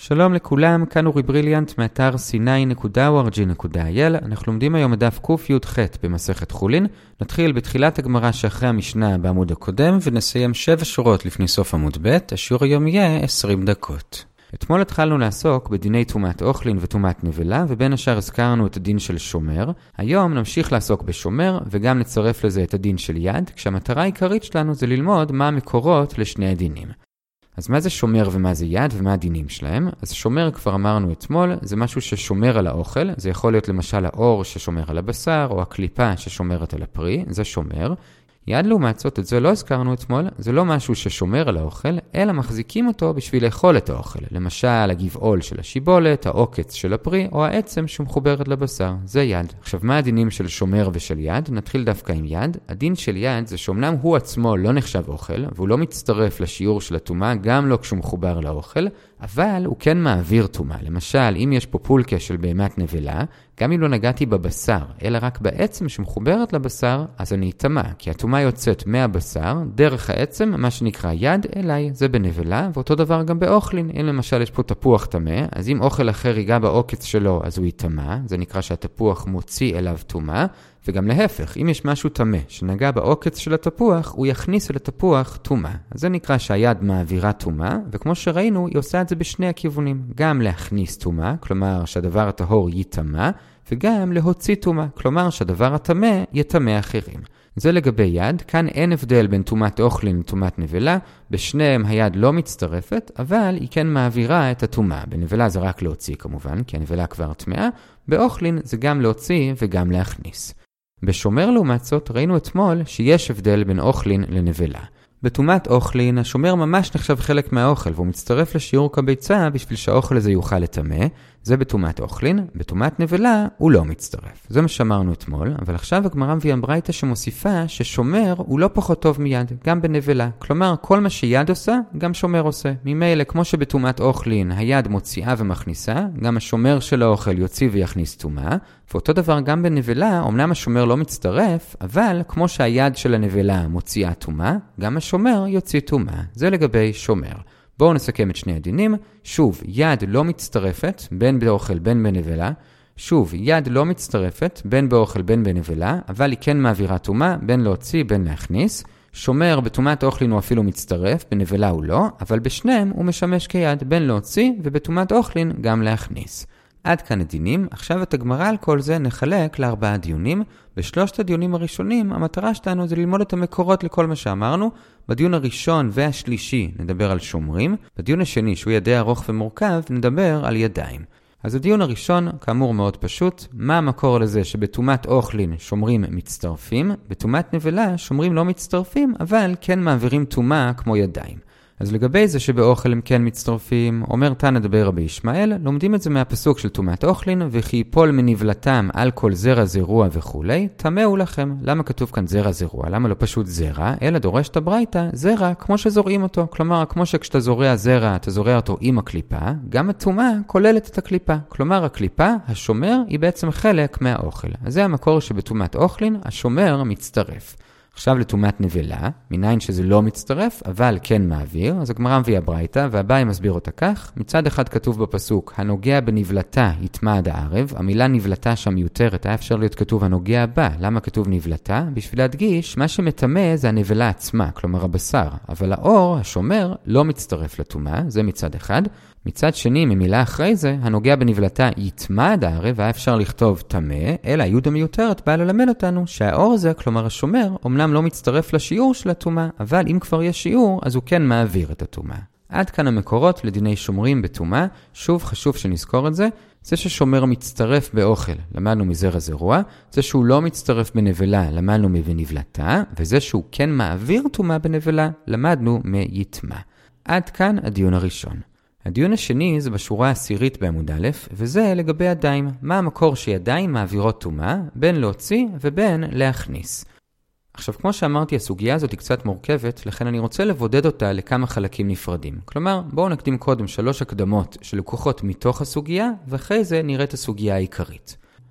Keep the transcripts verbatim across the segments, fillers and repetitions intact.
שלום לכולם, כאן אורי בריליאנט מאתר סי ניין נקודה או אר ג'י נקודה איי אל. אנחנו לומדים היום דף קי"ח במסכת חולין. נתחיל בתחילת הגמרא שאחרי המשנה בעמוד הקודם ונסיים שבע שורות לפני סוף עמוד ב'. השיעור היום יהיה עשרים דקות. אתמול התחלנו לעסוק בדיני תומת אוכלין ותומת נבלה, ובין השאר הזכרנו את הדין של שומר. היום נמשיך לעסוק בשומר וגם נצרף לזה את הדין של יד, כשהמטרה העיקרית שלנו זה ללמוד מה המקורות לשני הדינים. אז מה זה שומר ומה זה יד ומה הדינים שלהם? אז שומר, כבר אמרנו אתמול, זה משהו ששומר על האוכל. זה יכול להיות למשל האור ששומר על הבשר, או הקליפה ששומרת על הפרי, זה שומר. יד לעומת זאת, את זה לא הזכרנו אתמול, זה לא משהו ששומר על האוכל, אלא מחזיקים אותו בשביל לאכול את האוכל. למשל, הגבעול של השיבולת, העוקץ של הפרי, או העצם שמחוברת לבשר. זה יד. עכשיו, מה הדינים של שומר ושל יד? נתחיל דווקא עם יד. הדין של יד זה שאומנם הוא עצמו לא נחשב אוכל, והוא לא מצטרף לשיעור של התומה, גם לא כשהוא מחובר לאוכל, אבל הוא כן מעביר תומה. למשל, אם יש פה פולקה של בהמת נבלה, גם אם לא נגעתי בבשר, אלא רק בעצם שמחוברת לבשר, אז אני אטמא, כי התומה יוצאת מהבשר, דרך העצם, מה שנקרא יד אליי, זה בנבלה, ואותו דבר גם באוכלין. אם למשל יש פה תפוח טמא, אז אם אוכל אחר ייגע בעוקץ שלו, אז הוא יטמא, זה נקרא שהתפוח מוציא אליו תומה, וגם להפך, אם יש משהו טמא שנגע בעוקץ של התפוח, הוא יכניס אל התפוח תומה. אז זה נקרא שהיד מעבירה תומה, וכמו שראינו, היא עושה את זה בשני הכיוונים. גם להכניס תומה, כלומר שהדבר הטהור יטמא, וגם להוציא תומה, כלומר שהדבר הטמא יטמא אחרים. זה לגבי יד. כאן אין הבדל בין תומת אוכלין לתומת נבלה, בשניהם היד לא מצטרפת, אבל היא כן מעבירה את התומה. בנבלה זה רק להוציא כמובן, כי הנבלה כבר טמאה, באוכלין זה גם להוציא וגם להכניס. בשומר לעומת זאת ראינו אתמול שיש הבדל בין אוכלין לנבלה. בתומת אוכלין השומר ממש נחשב חלק מהאוכל, והוא מצטרף לשיעור כביצה בשביל שהאוכל הזה יוכל לטמא. זה בתומת אוכלין. בתומת נבלה הוא לא מצטרף. זה מה שאמרנו אתמול, אבל עכשיו הגמרא מביאה ברייתא שמוסיפה ששומר הוא לא פחות טוב מיד, גם בנבלה. כלומר, כל מה שיד עושה, גם שומר עושה. ממילא, כמו שבתומת אוכלין היד מוציאה ומכניסה, גם השומר של האוכל יוציא ויכניס תומה, ואותו דבר גם בנבלה, אמנם השומר לא מצטרף, אבל כמו שהיד של הנבלה מוציאה תומה, גם השומר יוציא תומה. זה לגבי שומר. בואו נסכם את שני הדינים. שוב, יד לא מצטרפת בין באוכל בין בנבלה. שוב, יד לא מצטרפת בין באוכל בין בנבלה, אבל היא כן מעבירה תומה בין להוציא בין להכניס. שומר בתומת אוכלין הוא אפילו מצטרף, בנבלה הוא לא, אבל בשניהם הוא משמש כיד בין להוציא ובתומת אוכלין גם להכניס. עד כאן הדינים. עכשיו את הגמרא על כל זה נחלק לארבעה דיונים. בשלושת הדיונים הראשונים המטרה שלנו זה ללמוד את המקורות לכל מה שאמרנו. בדיון הראשון והשלישי נדבר על שומרים. בדיון השני, שהוא ידע ארוך ומורכב, נדבר על ידיים. אז הדיון הראשון כאמור מאוד פשוט. מה המקור לזה שבתומת אוכלין שומרים מצטרפים? בתומת נבלה שומרים לא מצטרפים, אבל כן מעבירים תומה כמו ידיים. אז לגבי זה שבאוכל הם כן מצטרפים, אומר תנא דבר רבי ישמעאל, לומדים את זה מהפסוק של תומת אוכלין, וכי יפול מנבלתם על כל זרע זרוע וכולי, טמאו לכם. למה כתוב כאן זרע זרוע? למה לא פשוט זרע? אלא דורש את הברייתא, זרע כמו שזורעים אותו. כלומר, כמו שכשאתה זורע זרע, אתה זורע אותו עם הקליפה, גם התומה כוללת את הקליפה. כלומר, הקליפה, השומר, היא בעצם חלק מהאוכל. אז זה המקור שבתומת אוכלין, השומר מצטרף. עכשיו לתומת נבלה, מניין שזה לא מצטרף, אבל כן מעביר, אז הגמרא מביאה ברייתא, והבאי מסביר אותה כך. מצד אחד כתוב בפסוק, הנוגע בנבלתה יטמא עד הערב. המילה נבלתה שם מיותרת, היה אפשר להיות כתוב הנוגע בה. למה כתוב נבלתה? בשביל להדגיש, מה שמטמא זה הנבלה עצמה, כלומר הבשר. אבל האור, השומר, לא מצטרף לתומה, זה מצד אחד. מצד שני, ממילה אחרי זה, הנוגע בנבלתה יטמא עד הערב, היה אפשר לכתוב טמא, אלא היוד המיותרת באה ללמד אותנו שהאור הזה, כלומר השומר, אומנם לא מצטרף לשיעור של התומה, אבל אם כבר יש שיעור, אז הוא כן מעביר את התומה. עד כאן המקורות לדיני שומרים בתומה. שוב חשוב שנזכור את זה. זה ששומר מצטרף באוכל, למדנו מזרע זרוע. זה שהוא לא מצטרף בנבלה, למדנו מבנבלתה. וזה שהוא כן מעביר תומה בנבלה, למדנו מיטמא. עד כאן הדיון הראשון. הדיון השני זה בשורה העשירית בעמוד א', וזה לגבי ידיים. מה המקור שידיים מעבירות תומה, בין להוציא ובין להכניס. עכשיו, כמו שאמרתי, הסוגיה הזאת היא קצת מורכבת, לכן אני רוצה לבודד אותה לכמה חלקים נפרדים. כלומר, בואו נקדים קודם שלוש הקדמות שלקוחות מתוך הסוגיה, ואחרי זה נראה את הסוגיה העיקרית.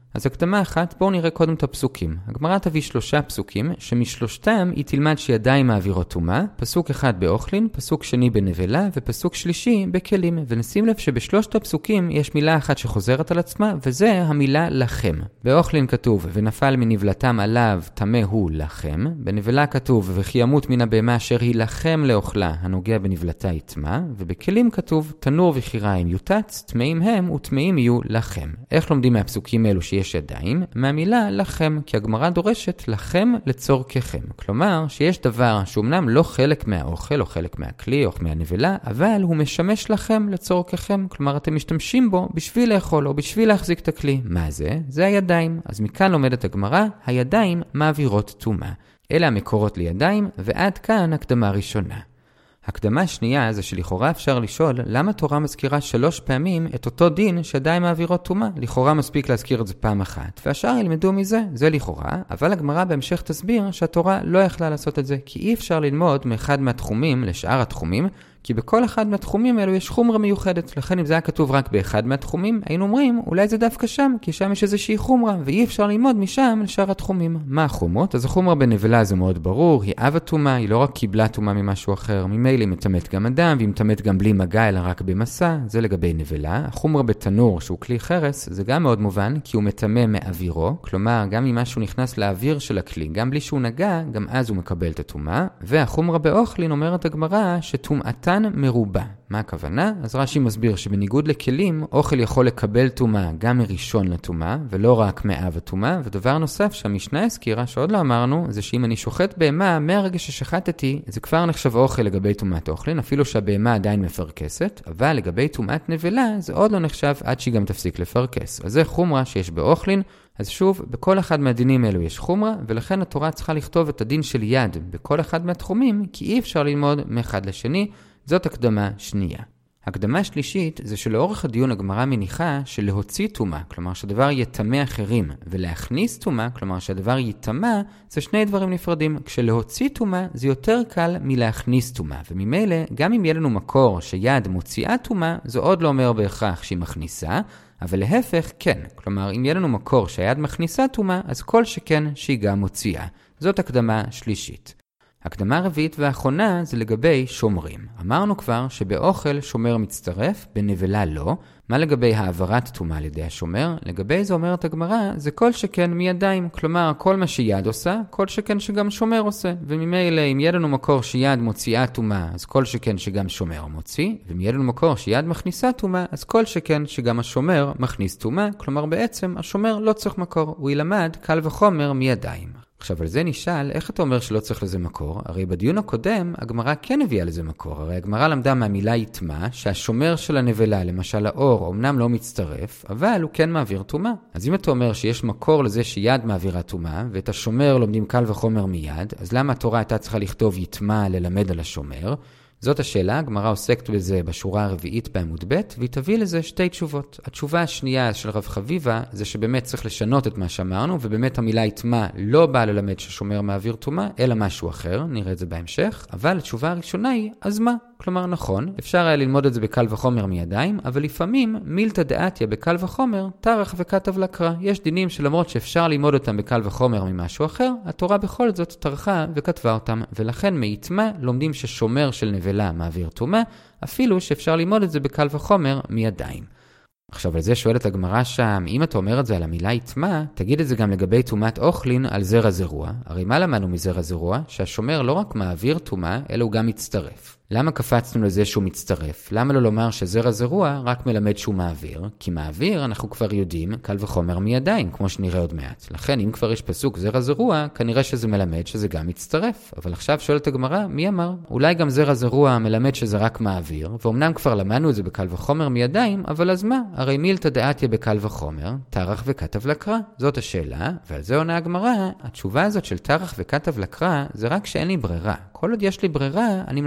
אז הקדמה אחת, בואו נראה קודם את הפסוקים. הגמרא תביא שלושה פסוקים, שמשלושתם היא תלמד שידיים מעבירות טומאה, פסוק אחד באוכלין, פסוק שני בנבלה, ופסוק שלישי בכלים. ונשים לב שבשלושת הפסוקים יש מילה אחת שחוזרת על עצמה, וזה המילה לכם. באוכלין כתוב, ונפל מנבלתם עליו, טמא הוא לכם. בנבלה כתוב, וכי ימות מן הבהמה אשר היא לכם לאוכלה, הנוגע בנבלתה יטמא. ובכלים כתוב, תנור וחיריים יוטץ, טמאים הם וטמאים יהיו לכם. איך לומדים מהפסוקים האלו שיש ידיים? מהמילה לכם, כי הגמרא דורשת לכם לצורככם. כלומר, שיש דבר שאומנם לא חלק מהאוכל או חלק מהכלי או מהנבלה, אבל הוא משמש לכם לצורככם. כלומר, אתם משתמשים בו בשביל לאכול או בשביל להחזיק את הכלי. מה זה? זה הידיים. אז מכאן לומדת הגמרא, הידיים מעבירות טומאה. אלה המקורות לידיים, ועד כאן הקדמה ראשונה. הקדמה שנייה זה שלכאורה אפשר לשאול למה תורה מזכירה שלוש פעמים את אותו דין שידיים מעבירות טומאה. לכאורה מספיק להזכיר את זה פעם אחת, והשאר ילמדו מזה, זה לכאורה, אבל הגמרא בהמשך תסביר שהתורה לא יכלה לעשות את זה, כי אי אפשר ללמוד מאחד מהתחומים לשאר התחומים, כי בכל אחד מהתחומים האלו יש חומרה מיוחדת. לכן אם זה היה כתוב רק באחד מהתחומים, היינו אומרים, אולי זה דווקא שם, כי שם יש איזושהי חומרה, ואי אפשר ללמוד משם לשאר התחומים. מה החומרות? אז החומרה בנבלה זה מאוד ברור, היא אב הטומאה, היא לא רק קיבלה טומאה ממשהו אחר, ממילא היא מטמאת גם אדם, והיא מטמאת גם בלי מגע, אלא רק במסע, זה לגבי נבלה. החומרה בתנור, שהוא כלי חרס, זה גם מאוד מובן, כי הוא מטמא מאווירו, כלומר, גם אם משהו נכנס לאוויר של הכלי, גם בלי שהוא נגע, גם אז הוא מקבל את הטומאה. והחומרה באוכלין אומרת הגמרא שטומאתן מרובה. מה הכוונה? אז רש"י מסביר שבניגוד לכלים, אוכל יכול לקבל טומאה גם מראשון לטומאה, ולא רק מאב הטומאה. ודבר נוסף שהמשנה הזכירה, שעוד לא אמרנו, זה שאם אני שוחט בהמה, מהרגע ששחטתי, זה כבר נחשב אוכל לגבי טומאת אוכלין, אפילו שהבהמה עדיין מפרקסת, אבל לגבי טומאת נבלה, זה עוד לא נחשב עד שהיא גם תפסיק לפרקס. אז זה חומרה שיש באוכלין. אז שוב, בכל אחד מהדינים האלו יש חומרה, ולכן התורה צריכה לכתוב את הדין של יד בכל אחד מהתחומים, כי אי אפשר ללמוד מאחד לשני. זאת הקדמה שנייה. הקדמה שלישית זה שלאורך הדיון הגמרא מניחה שלהוציא טומאה, כלומר שהדבר יטמא אחרים, ולהכניס טומאה, כלומר שהדבר יטמא, זה שני דברים נפרדים. כשלהוציא טומאה זה יותר קל מלהכניס טומאה, וממילא גם אם יהיה לנו מקור שיד מוציאה טומאה, זה עוד לא אומר בהכרח שהיא מכניסה, אבל להפך כן. כלומר, אם יהיה לנו מקור שהיד מכניסה טומאה, אז כל שכן שהיא גם מוציאה. זאת הקדמה שלישית. הקדמה רביעית והאחרונה זה לגבי שומרים. אמרנו כבר שבאוכל שומר מצטרף, בנבלה לא. מה לגבי העברת טומאה על ידי השומר? לגבי זה אומרת הגמרא, זה כל שכן מידיים. כלומר, כל מה שיד עושה, כל שכן שגם שומר עושה. וממילא, אם יהיה לנו מקור שיד מוציאה טומאה, אז כל שכן שגם שומר מוציא. ואם יהיה לנו מקור שיד מכניסה טומאה, אז כל שכן שגם השומר מכניס טומאה. כלומר, בעצם השומר לא צריך מקור, הוא ילמד קל וחומר מידיים. עכשיו על זה נשאל, איך אתה אומר שלא צריך לזה מקור? הרי בדיון הקודם, הגמרא כן הביאה לזה מקור. הרי הגמרא למדה מהמילה יטמא, שהשומר של הנבלה, למשל האור, אמנם לא מצטרף, אבל הוא כן מעביר טומאה. אז אם אתה אומר שיש מקור לזה שיד מעבירה טומאה, ואת השומר לומדים קל וחומר מיד, אז למה התורה הייתה צריכה לכתוב יטמא ללמד על השומר? זאת השאלה, הגמרא עוסקת בזה בשורה הרביעית בעמוד ב', והיא תביא לזה שתי תשובות. התשובה השנייה של רב חביבה זה שבאמת צריך לשנות את מה שאמרנו, ובאמת המילה יטמא לא באה ללמד ששומר מעביר טומאה, אלא משהו אחר, נראה את זה בהמשך. אבל התשובה הראשונה היא, אז מה? כלומר נכון, אפשר היה ללמוד את זה בקל וחומר מידיים, אבל לפעמים מילתא דעתיה בקל וחומר, טרח וכתב לקרא. יש דינים שלמרות שאפשר ללמוד אותם בקל וחומר ממשהו אחר, התורה בכל זאת טרחה וכתבה אותם, ולכן מיטמא לומדים ששומר של נבלה מעביר טומאה, אפילו שאפשר ללמוד את זה בקל וחומר מידיים. עכשיו על זה שואלת הגמרא שם, אם אתה אומר את זה על המילה יטמא, תגיד את זה גם לגבי טומאת אוכלין על זרע זרוע. הרי מה למדנו מזרע זרוע? שהשומר לא רק מעביר טומאה, אלא הוא גם מצטרף. למה קפצנו לזה שהוא מצטרף? למה לא לומר שזרע זרוע רק מלמד שהוא מעביר? כי מעביר אנחנו כבר יודעים קל וחומר מידיים, כמו שנראה עוד מעט. לכן אם כבר יש פסוק זרע זרוע, כנראה שזה מלמד שזה גם מצטרף. אבל עכשיו שואלת הגמרא, מי אמר? אולי גם זרע זרוע מלמד שזה רק מעביר, ואומנם כבר למדנו את זה בקל וחומר מידיים, אבל אז מה? הרי מילתא דעתיה בקל וחומר, טרח וכתב לקרא. זאת השאלה, ועל זה עונה הגמרא, התשובה הזאת של טרח וכתב לקרא, זה רק שאין לי ברירה. כל עוד יש לי ברירה, אני מנסה ללמוד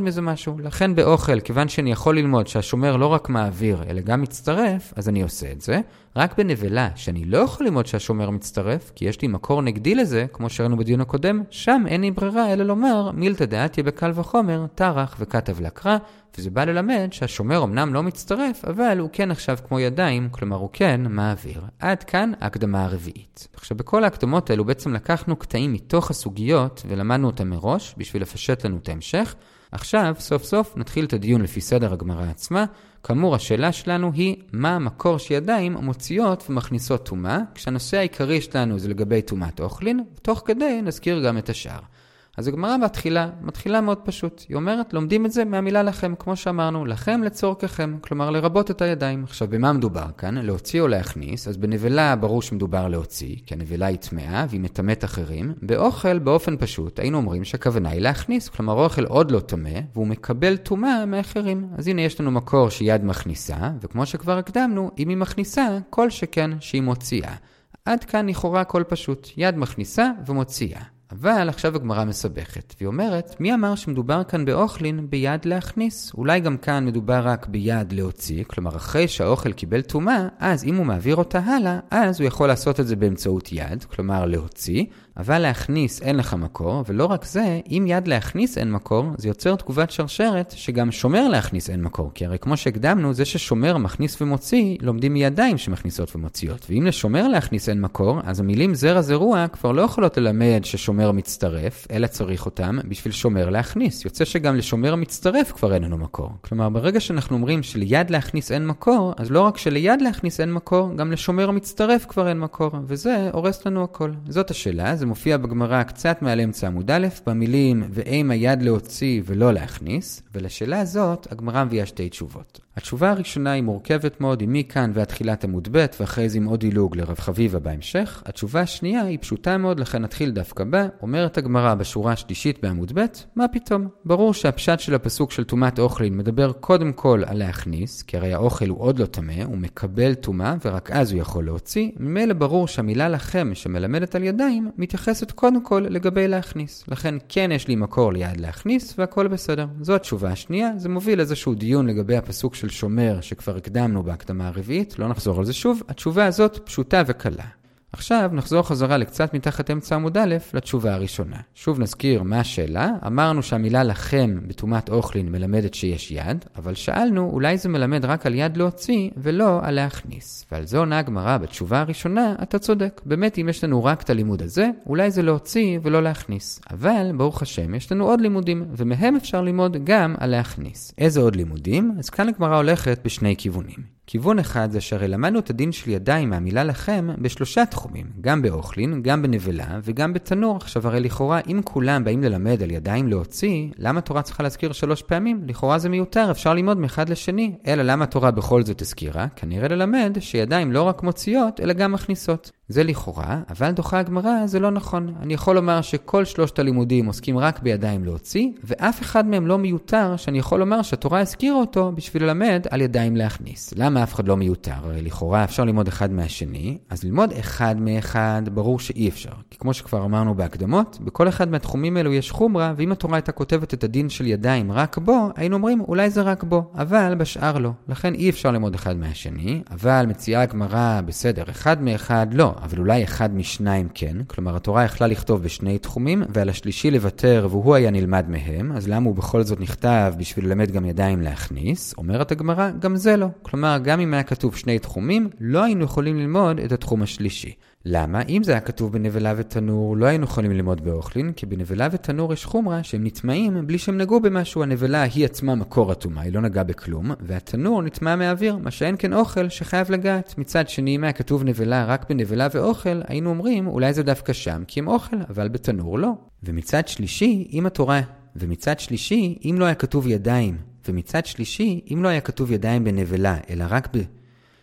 ללמוד מזה משהו. לכן באוכל, כיוון שאני יכול ללמוד שהשומר לא רק מעביר, אלא גם מצטרף, אז אני עושה את זה. רק בנבלה, שאני לא יכול ללמוד שהשומר מצטרף, כי יש לי מקור נגדי לזה, כמו שראינו בדיון הקודם, שם אין לי ברירה אלא לומר, מילתא דעתיה בקל וחומר, טרח וכתב לקרא, וזה בא ללמד שהשומר אמנם לא מצטרף, אבל הוא כן עכשיו כמו ידיים, כלומר הוא כן מעביר. עד כאן ההקדמה הרביעית. עכשיו בכל ההקדמות האלו בעצם לקחנו קטעים מתוך הסוגיות ולמדנו אותם מראש בשביל לפשט לנו את ההמשך. עכשיו סוף סוף נתחיל את הדיון לפי סדר הגמרא עצמה. כאמור השאלה שלנו היא מה המקור שידיים מוציאות ומכניסות טומאה, כשהנושא העיקרי שלנו זה לגבי טומאת אוכלין, ותוך כדי נזכיר גם את השאר. אז הגמרא מתחילה, מתחילה מאוד פשוט. היא אומרת, לומדים את זה מהמילה לכם, כמו שאמרנו, לכם לצורככם, כלומר לרבות את הידיים. עכשיו, במה מדובר כאן? להוציא או להכניס? אז בנבלה ברור שמדובר להוציא, כי הנבלה היא טמאה והיא מטמאת אחרים. באוכל, באופן פשוט, היינו אומרים שהכוונה היא להכניס, כלומר אוכל עוד לא טמא, והוא מקבל טומאה מאחרים. אז הנה יש לנו מקור שיד מכניסה, וכמו שכבר הקדמנו, אם היא מכניסה, כל שכן שהיא מוציאה. עד כאן לכאורה הכל פשוט, יד מכניסה ומוציאה. אבל עכשיו הגמרא מסבכת, והיא אומרת, מי אמר שמדובר כאן באוכלין ביד להכניס? אולי גם כאן מדובר רק ביד להוציא, כלומר אחרי שהאוכל קיבל טומאה, אז אם הוא מעביר אותה הלאה, אז הוא יכול לעשות את זה באמצעות יד, כלומר להוציא, אבל להכניס אין לך מקור, ולא רק זה, אם יד להכניס אין מקור, זה יוצר תגובת שרשרת שגם שומר להכניס אין מקור, כי הרי כמו שהקדמנו, זה ששומר מכניס ומוציא, לומדים מידיים שמכניסות ומוציאות, ואם לשומר להכניס אין מקור, אז המילים זרע זרוע כבר לא יכולות ללמד ששומר מצטרף, אלא צריך אותם בשביל שומר להכניס. יוצא שגם לשומר מצטרף כבר אין לנו מקור. כלומר, ברגע שאנחנו אומרים שליד להכניס אין מקור, אז לא רק שליד להכניס אין מקור, גם לשומר מצטרף כבר אין מקור, וזה הורס לנו הכל. זאת השאלה, זה מופיע בגמרא קצת מעל אמצע עמוד א', במילים ואם היד להוציא ולא להכניס, ולשאלה הזאת הגמרא מביאה שתי תשובות. התשובה הראשונה היא מורכבת מאוד, היא מכאן ועד תחילת עמוד ב' ואחרי זה עם עוד דילוג לרב חביבה בהמשך. התשובה השנייה היא פשוטה מאוד, לכן נתחיל דווקא בה. אומרת הגמרא בשורה השלישית בעמוד ב', מה פתאום? ברור שהפשט של הפסוק של טומאת אוכלין מדבר קודם כל על להכניס, כי הרי האוכל הוא עוד לא טמא, הוא מקבל טומאה ורק אז הוא יכול להוציא. ממילא ברור שהמילה לכם שמלמדת על ידיים מתייחסת קודם כל לגבי להכניס. לכן כן יש לי מקור ליד להכניס והכל בסדר. זו התשובה השנייה. זה מוביל איזשהו דיון לגבי הפסוק של שומר שכבר הקדמנו בהקדמה הרביעית, לא נחזור על זה שוב. התשובה הזאת פשוטה וקלה. עכשיו נחזור חזרה לקצת מתחת אמצע עמוד א' לתשובה הראשונה. שוב נזכיר מה השאלה. אמרנו שהמילה לכם בטומאת אוכלין מלמדת שיש יד, אבל שאלנו אולי זה מלמד רק על יד להוציא ולא על להכניס. ועל זו עונה הגמרא בתשובה הראשונה, אתה צודק. באמת אם יש לנו רק את הלימוד הזה, אולי זה להוציא ולא להכניס. אבל ברוך השם יש לנו עוד לימודים, ומהם אפשר ללמוד גם על להכניס. איזה עוד לימודים? אז כאן הגמרא הולכת בשני כיוונים. כיוון אחד זה שהרי למדנו את הדין של ידיים מהמילה לכם בשלושה תחומים, גם באוכלין, גם בנבלה וגם בתנור. עכשיו הרי לכאורה אם כולם באים ללמד על ידיים להוציא, למה התורה צריכה להזכיר שלוש פעמים? לכאורה זה מיותר, אפשר ללמוד מאחד לשני. אלא למה התורה בכל זאת הזכירה? כנראה ללמד שידיים לא רק מוציאות אלא גם מכניסות. זה לכאורה, אבל דוחה הגמרא זה לא נכון. אני יכול לומר שכל שלושת הלימודים עוסקים רק בידיים להוציא, ואף אחד מהם לא מיותר שאני יכול לומר שהתורה הזכירה אותו בשביל ללמד על ידיים להכניס. למה אף אחד לא מיותר? לכאורה אפשר ללמוד אחד מהשני, אז ללמוד אחד מאחד ברור שאי אפשר. כי כמו שכבר אמרנו בהקדמות, בכל אחד מהתחומים האלו יש חומרה, ואם התורה הייתה כותבת את הדין של ידיים רק בו, היינו אומרים אולי זה רק בו, אבל בשאר לא. לכן אי אפשר ללמוד אחד מהשני, אבל מציעה הגמרא בסדר, אחד מאחד לא. אבל אולי אחד משניים כן, כלומר התורה יכלה לכתוב בשני תחומים, ועל השלישי לוותר והוא היה נלמד מהם, אז למה הוא בכל זאת נכתב בשביל ללמד גם ידיים להכניס? אומרת הגמרא, גם זה לא. כלומר, גם אם היה כתוב שני תחומים, לא היינו יכולים ללמוד את התחום השלישי. למה? אם זה היה כתוב בנבלה ותנור, לא היינו יכולים ללמוד באוכלין, כי בנבלה ותנור יש חומרה שהם נטמעים בלי שהם נגעו במשהו. הנבלה היא עצמה מקור הטומאה, היא לא נגעה בכלום, והתנור נטמע מהאוויר, מה שאין כן אוכל שחייב לגעת. מצד שני, אם היה כתוב נבלה רק בנבלה ואוכל, היינו אומרים אולי זה דווקא שם, כי הם אוכל, אבל בתנור לא. ומצד שלישי, אם התורה, ומצד שלישי, אם לא היה כתוב ידיים, ומצד שלישי, אם לא היה כתוב ידיים בנבלה, אלא רק ב...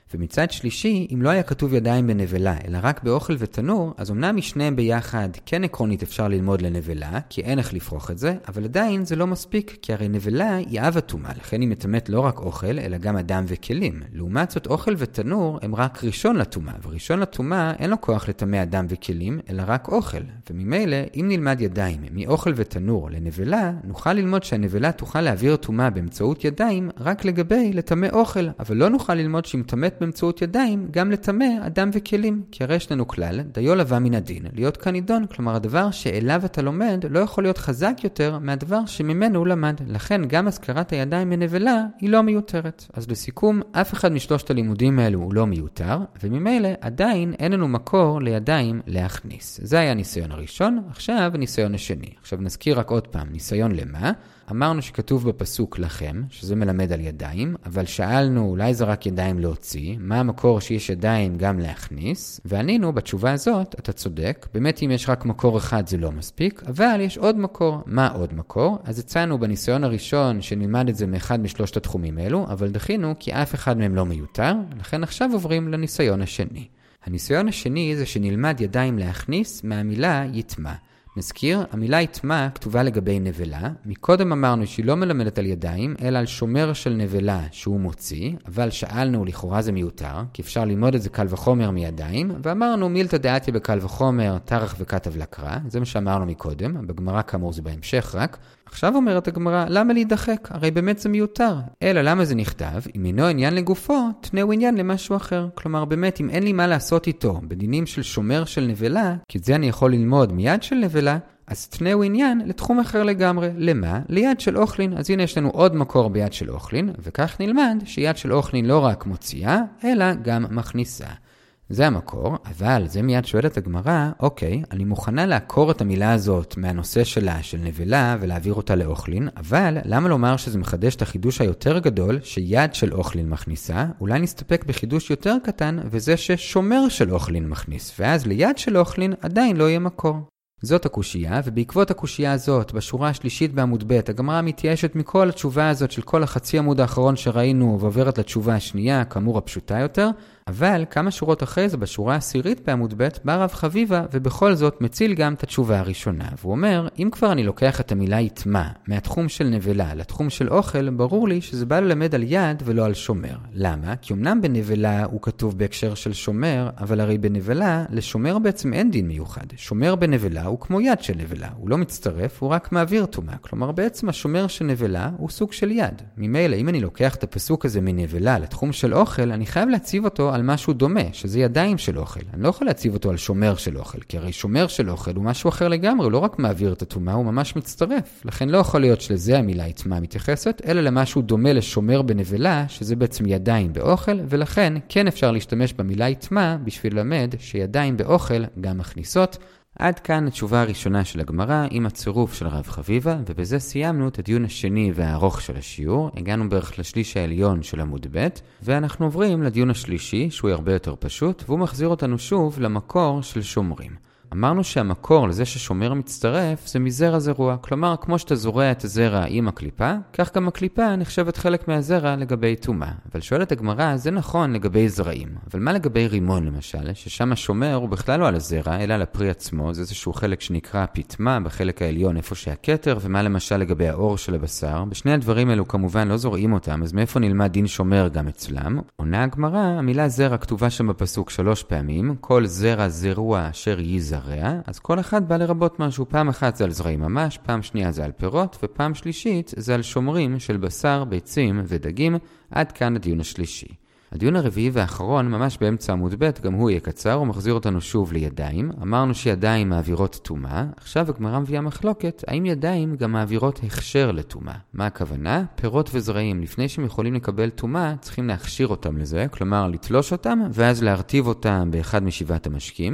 ומצד שלישי, אם לא היה כתוב ידיים בנבלה, אלא רק באוכל ותנור, אז אמנם משניהם ביחד כן עקרונית אפשר ללמוד לנבלה, כי אין איך לפרוח את זה, אבל עדיין זה לא מספיק, כי הרי נבלה היא אב הטומאה, לכן היא מטמאת לא רק אוכל, אלא גם אדם וכלים. לעומת זאת, אוכל ותנור הם רק ראשון לטומאה, וראשון לטומאה אין לו כוח לטמא אדם וכלים, אלא רק אוכל. וממילא, אם נלמד ידיים מאוכל ותנור לנבלה, נוכל ללמוד שהנבלה תוכל להעביר טומאה באמצעות ידיים רק לגבי לטמא אוכל, אבל לא נוכל ללמוד שהיא מטמאת באמצעות ידיים גם לטמא אדם וכלים, כי הרי יש לנו כלל, דיו לבא מן הדין, להיות כנידון, כלומר הדבר שאליו אתה לומד לא יכול להיות חזק יותר מהדבר שממנו הוא למד. לכן גם הזכרת הידיים בנבלה היא לא מיותרת. אז לסיכום, אף אחד משלושת הלימודים האלו הוא לא מיותר, וממילא עדיין אין לנו מקור לידיים להכניס. זה היה הניסיון הראשון, עכשיו הניסיון השני. עכשיו נזכיר רק עוד פעם, ניסיון למה? אמרנו שכתוב בפסוק לכם, שזה מלמד על ידיים, אבל שאלנו אולי זה רק ידיים להוציא, מה המקור שיש ידיים גם להכניס, וענינו בתשובה הזאת, אתה צודק, באמת אם יש רק מקור אחד זה לא מספיק, אבל יש עוד מקור. מה עוד מקור? אז הצענו בניסיון הראשון שנלמד את זה מאחד משלושת התחומים האלו, אבל דחינו כי אף אחד מהם לא מיותר, לכן עכשיו עוברים לניסיון השני. הניסיון השני זה שנלמד ידיים להכניס מהמילה יתמה. נזכיר, המילה יתמה כתובה לגבי נבלה. מקודם אמרנו שהיא לא מלמדת על ידיים, אלא על שומר של נבלה שהוא מוציא, אבל שאלנו לכאורה זה מיותר, כי אפשר ללמוד את זה קל וחומר מידיים, ואמרנו מילתא דעתיה בקל וחומר, תרח וכתב לקרא, זה מה שאמרנו מקודם, בגמרא כאמור זה בהמשך רק. עכשיו אומרת הגמרא, למה להידחק? הרי באמת זה מיותר. אלא למה זה נכתב? אם אינו עניין לגופו, תנאו עניין למשהו אחר. כלומר, באמת, אם אין לי מה לעשות איתו בדינים של שומר של נבלה, כי זה אני יכול ללמוד מיד של נבלה, אז תנאו עניין לתחום אחר לגמרי. למה? ליד של אוכלין. אז הנה יש לנו עוד מקור ביד של אוכלין, וכך נלמד שיד של אוכלין לא רק מוציאה, אלא גם מכניסה. זה המקור, אבל זה מיד שואלת הגמרא, אוקיי, אני מוכנה לעקור את המילה הזאת מהנושא שלה, של נבלה, ולהעביר אותה לאוכלין, אבל למה לומר שזה מחדש את החידוש היותר גדול, שיד של אוכלין מכניסה? אולי נסתפק בחידוש יותר קטן, וזה ששומר של אוכלין מכניס, ואז ליד של אוכלין עדיין לא יהיה מקור. זאת הקושייה, ובעקבות הקושייה הזאת, בשורה השלישית בעמוד ב', הגמרא מתייאשת מכל התשובה הזאת של כל החצי עמוד האחרון שראינו, ועוברת לתשובה השנייה, כאמור הפשוטה יותר, אבל כמה שורות אחרי זה, בשורה העשירית בעמוד ב', בא רב חביבה, ובכל זאת מציל גם את התשובה הראשונה. והוא אומר, אם כבר אני לוקח את המילה יתמה, מהתחום של נבלה לתחום של אוכל, ברור לי שזה בא ללמד על יד ולא על שומר. למה? כי אמנם בנבלה הוא כתוב בהקשר של שומר, אבל הרי בנבלה, לשומר בעצם אין דין מיוחד. שומר בנבלה הוא כמו יד של נבלה, הוא לא מצטרף, הוא רק מעביר טומאה. כלומר, בעצם השומר של נבלה הוא סוג של יד. ממילא, אם אני לוקח את הפסוק הזה מנבלה לתחום של אוכל, אני חייב להציב אותו על משהו דומה, שזה ידיים של אוכל. אני לא יכול להציב אותו על שומר של אוכל, כי הרי שומר של אוכל הוא משהו אחר לגמרי, הוא לא רק מעביר את הטומאה, הוא ממש מצטרף. לכן לא יכול להיות שלזה המילה יתמה מתייחסת, אלא למשהו דומה לשומר בנבלה, שזה בעצם ידיים באוכל, ולכן כן אפשר להשתמש במילה יתמה בשביל ללמד שידיים באוכל גם מכניסות. עד כאן התשובה הראשונה של הגמרא עם הצירוף של רב חביבה, ובזה סיימנו את הדיון השני והארוך של השיעור. הגענו בערך לשליש העליון של עמוד ב', ואנחנו עוברים לדיון השלישי, שהוא הרבה יותר פשוט, והוא מחזיר אותנו שוב למקור של שומרים. אמרנו שהמקור לזה ששומר מצטרף זה מזרע זרוע, כלומר כמו שאתה זורע את הזרע עם הקליפה, כך גם הקליפה נחשבת חלק מהזרע לגבי טומאה. אבל שואלת הגמרא, זה נכון לגבי זרעים, אבל מה לגבי רימון למשל, ששם השומר הוא בכלל לא על הזרע, אלא על הפרי עצמו, זה איזשהו חלק שנקרא פיטמה בחלק העליון איפה שהכתר, ומה למשל לגבי האור של הבשר. בשני הדברים האלו כמובן לא זורעים אותם, אז מאיפה נלמד דין שומר גם אצלם? עונה הגמרא, המילה זרע כתובה שם בפסוק שלוש פעמים, כל זרע זרוע אשר יזרע. אז כל אחד בא לרבות משהו. פעם אחת זה על זרעים ממש, פעם שנייה זה על פירות, ופעם שלישית זה על שומרים של בשר, ביצים ודגים. עד כאן הדיון השלישי. הדיון הרביעי והאחרון, ממש באמצע עמוד ב', גם הוא יהיה קצר, הוא מחזיר אותנו שוב לידיים. אמרנו שידיים מעבירות טומאה, עכשיו הגמרא מביאה מחלוקת, האם ידיים גם מעבירות הכשר לטומאה? מה הכוונה? פירות וזרעים, לפני שהם יכולים לקבל טומאה, צריכים להכשיר אותם לזה, כלומר לתלוש אותם, ואז להרטיב אותם באחד משבעת המשקים.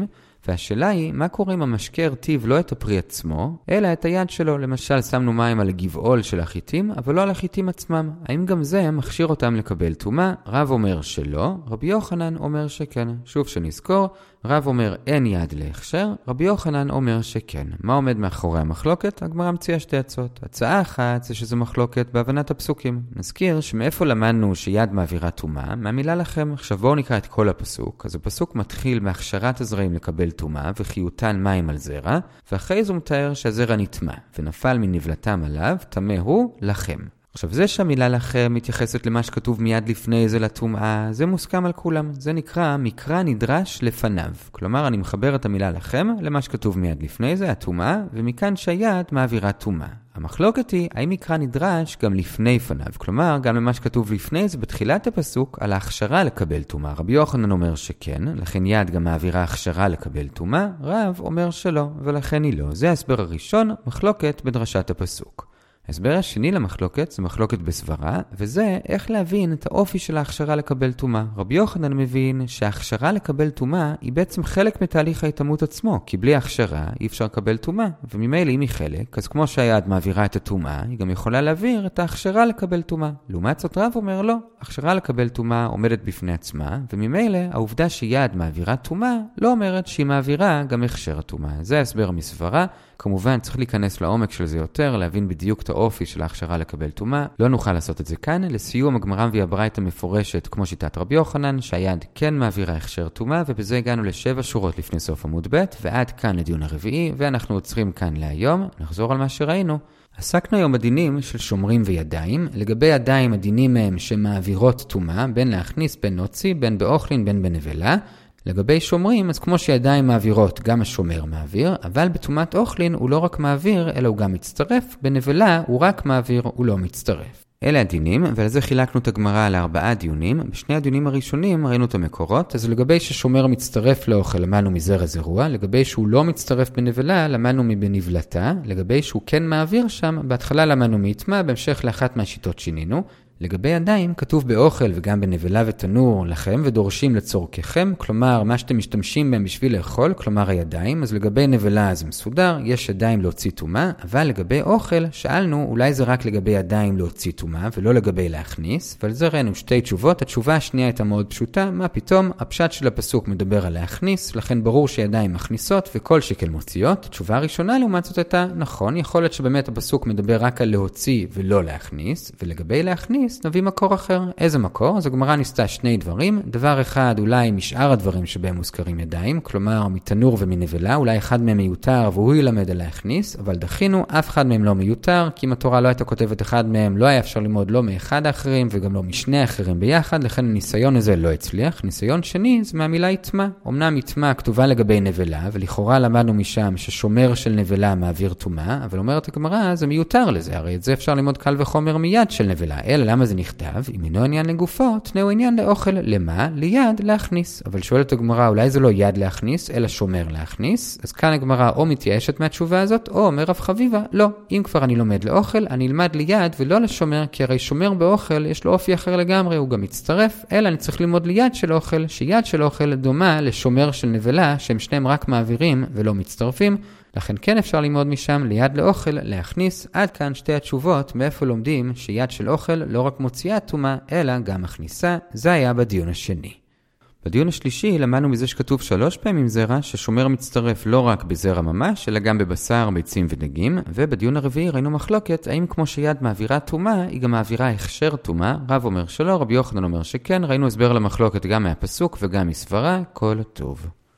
והשאלה היא, מה קורה אם המשקה הרטיב לא את הפרי עצמו, אלא את היד שלו? למשל, שמנו מים על הגבעול של החיטים, אבל לא על החיטים עצמם. האם גם זה מכשיר אותם לקבל טומאה? רב אומר שלא, רבי יוחנן אומר שכן. שוב שנזכור, רב אומר אין יד להכשר, רבי יוחנן אומר שכן. מה עומד מאחורי המחלוקת? הגמרא מציעה שתי הצעות. הצעה אחת זה שזו מחלוקת בהבנת הפסוקים. נזכיר שמאיפה למדנו שיד מעבירה טומאה? מהמילה לכם. עכשיו בואו נקרא את כל הפסוק. אז הפסוק מתחיל מהכשרת הזרעים לקבל טומאה וחיותן מים על זרע, ואחרי זה הוא מתאר שהזרע נטמא ונפל מנבלתם עליו, טמא הוא לכם. עכשיו זה שהמילה לכם מתייחסת למה שכתוב מיד לפני זה לטומאה, זה מוסכם על כולם. זה נקרא מקרא נדרש לפניו. כלומר אני מחבר את המילה לכם למה שכתוב מיד לפני זה, הטומאה, ומכאן שהיד מעבירה טומאה. המחלוקת היא, האם מקרא נדרש גם לפני פניו? כלומר, גם למה שכתוב לפני זה בתחילת הפסוק על ההכשרה לקבל טומאה. רבי יוחנן אומר שכן, לכן יד גם מעבירה הכשרה לקבל טומאה, רב אומר שלא, ולכן היא לא. זה ההסבר הראשון, מחלוקת בדרשת הפסוק. ההסבר השני למחלוקת זה מחלוקת בסברה, וזה איך להבין את האופי של ההכשרה לקבל טומאה. רבי יוחנן מבין שההכשרה לקבל טומאה היא בעצם חלק מתהליך ההתאמות עצמו, כי בלי ההכשרה אי אפשר לקבל טומאה, וממילא אם היא חלק, אז כמו שהיד מעבירה את הטומאה, היא גם יכולה להעביר את ההכשרה לקבל טומאה. לעומת זאת רב אומר לא, ההכשרה לקבל טומאה עומדת בפני עצמה, וממילא העובדה שיד מעבירה טומאה לא אומרת שהיא מעבירה גם הכשר הטומאה. זה ההסבר מסברה. כמובן צריך להיכנס לעומק של זה יותר, להבין בדיוק את האופי של ההכשרה לקבל טומאה. לא נוכל לעשות את זה כאן. לסיום הגמרא מביאה ברייתא מפורשת כמו שיטת רבי יוחנן, שהיד כן מעבירה הכשר טומאה, ובזה הגענו לשבע שורות לפני סוף עמוד ב', ועד כאן לדיון הרביעי, ואנחנו עוצרים כאן להיום. נחזור על מה שראינו. עסקנו היום בדינים של שומרים וידיים. לגבי ידיים הדינים מהם שמעבירות טומאה, בין להכניס, בין להוציא, בין באוכלין, בין בנבלה. לגבי שומרים, אז כמו שידיים מעבירות, גם השומר מעביר, אבל בטומאת אוכלין הוא לא רק מעביר, אלא הוא גם מצטרף. בנבלה הוא רק מעביר, הוא לא מצטרף. אלה הדינים, ועל זה חילקנו את הגמרא לארבעה דיונים. בשני הדיונים הראשונים ראינו את המקורות, אז לגבי ששומר מצטרף לאוכל, למדנו מזרע זרוע, לגבי שהוא לא מצטרף בנבלה, למדנו מבנבלתה, לגבי שהוא כן מעביר שם, בהתחלה למדנו מיתמה, בהמשך לאחת מהשיטות שינינו. לגבי ידיים, כתוב באוכל וגם בנבלה ותנור לכם ודורשים לצורככם, כלומר מה שאתם משתמשים בהם בשביל לאכול, כלומר הידיים. אז לגבי נבלה זה מסודר, יש ידיים להוציא טומאה, אבל לגבי אוכל שאלנו אולי זה רק לגבי ידיים להוציא טומאה ולא לגבי להכניס, ועל זה ראינו שתי תשובות. התשובה השנייה הייתה מאוד פשוטה, מה פתאום? הפשט של הפסוק מדבר על להכניס, לכן ברור שידיים מכניסות וכל שכן מוציאות. התשובה הראשונה לעומת זאת הייתה נכון, יכול להיות שבאמת הפסוק מדבר רק על להוציא ולא להכניס, ולגבי להכניס נביא מקור אחר. איזה מקור? אז הגמרא ניסתה שני דברים. דבר אחד, אולי משאר הדברים שבהם מוזכרים ידיים, כלומר מתנור ומנבלה, אולי אחד מהם מיותר והוא ילמד על להכניס, אבל דחינו, אף אחד מהם לא מיותר, כי אם התורה לא הייתה כותבת אחד מהם, לא היה אפשר ללמוד לא מאחד האחרים וגם לא משני האחרים ביחד, לכן הניסיון הזה לא הצליח. ניסיון שני זה מהמילה יתמה. אמנם יתמה כתובה לגבי נבלה, ולכאורה למדנו משם ששומר של נבלה מעביר טומאה, אבל אומרת הגמרא, זה מיותר לזה, הרי את זה אפשר ללמוד קל וחומר מיד של נבלה. אלא למה זה נכתב? אם אינו עניין לגופו, תנאו עניין לאוכל. למה? ליד להכניס. אבל שואלת הגמרא, אולי זה לא יד להכניס, אלא שומר להכניס? אז כאן הגמרא או מתייאשת מהתשובה הזאת, או אומר רב חביבה, לא. אם כבר אני לומד לאוכל, אני אלמד ליד ולא לשומר, כי הרי שומר באוכל יש לו אופי אחר לגמרי, הוא גם מצטרף, אלא אני צריך ללמוד ליד של אוכל, שיד של אוכל דומה לשומר של נבלה, שהם שניהם רק מעבירים ולא מצטרפים. לכן כן אפשר ללמוד משם ליד לאוכל, להכניס. עד כאן שתי התשובות מאיפה לומדים שיד של אוכל לא רק מוציאה טומאה, אלא גם מכניסה. זה היה בדיון השני. בדיון השלישי למדנו מזה שכתוב שלוש פעמים זרע, ששומר מצטרף לא רק בזרע ממש, אלא גם בבשר, ביצים ודגים. ובדיון הרביעי ראינו מחלוקת, האם כמו שיד מעבירה טומאה, היא גם מעבירה הכשר טומאה. רב אומר שלא, רבי יוחנן אומר שכן. ראינו הסבר למחלוקת גם מהפסוק וגם מסברה. כל טוב.